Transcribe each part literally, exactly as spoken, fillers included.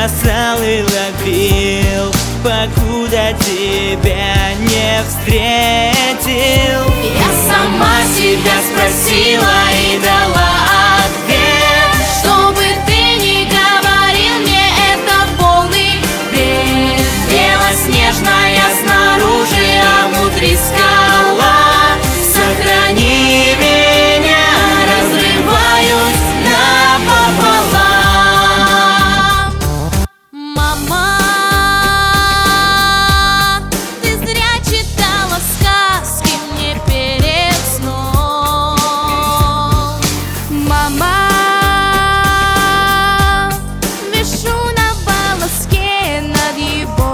бросал и ловил, покуда тебя не встретил. Я сама себя спросила и дала ответ. Что бы ты ни говорил, мне это полный бред. Белоснежная снаружи, а внутри скала. Сохрани меня, разрываюсь напополам. Мама, ты зря читала сказки мне перед сном. Мама, вишу на волоске над его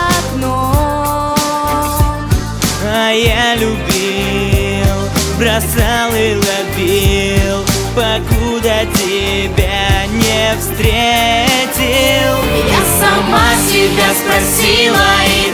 окном. А я любил, бросал и ловил, покуда тебя не встретил. Я сама себя спросила и